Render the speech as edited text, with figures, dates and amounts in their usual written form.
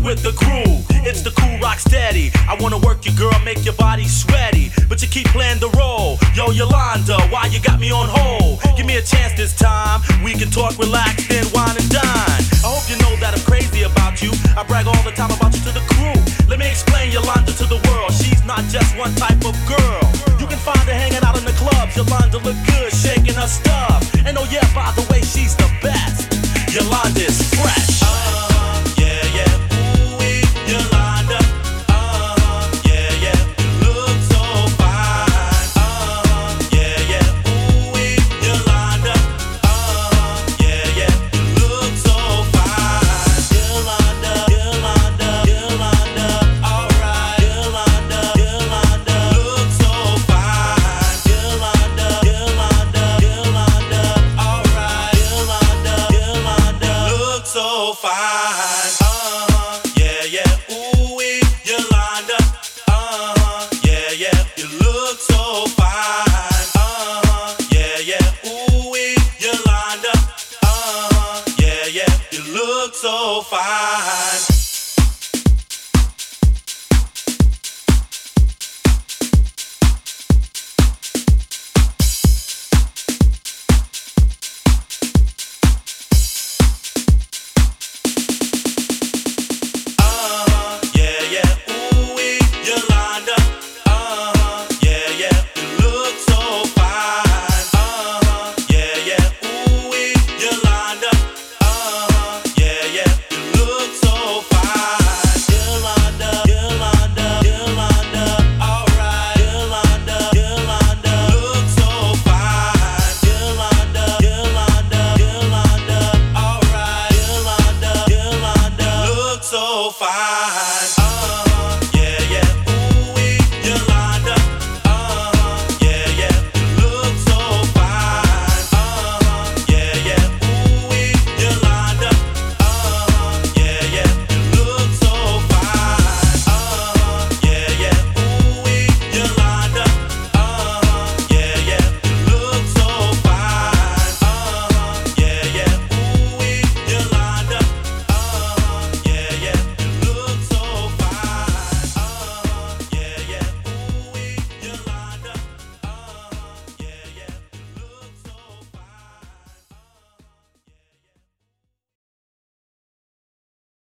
with the crew. It's the cool rock steady. I wanna work you, girl, make your body sweaty, but you keep playing the role. Yo, Yolanda, why you got me on hold? Give me a chance this time. We can talk, relax, then wine and dine. I hope you know that I'm crazy about you. I brag all the time about you to the crew. Let me explain Yolanda to the world. She's not just one type of girl. You can find her hanging out in the clubs. Yolanda look good, shaking her stuff. And oh yeah, by the way, she's the best. Yolanda's fresh. Yeah, yeah, ooh-wee, Yolanda. Yeah, yeah, you look so fine. Yeah, yeah, ooh-wee, Yolanda. Yeah, yeah, you look so fine. Yolanda, Yolanda, Yolanda, alright. Yolanda, Yolanda, look so fine. Yolanda, Yolanda, Yolanda, alright. Yolanda, Yolanda, look so fine. Yeah, yeah, ooh-wee, Yolanda. Yeah, yeah, you look so fine. Yeah, yeah, ooh-wee, Yolanda. Yeah, yeah, you look so fine.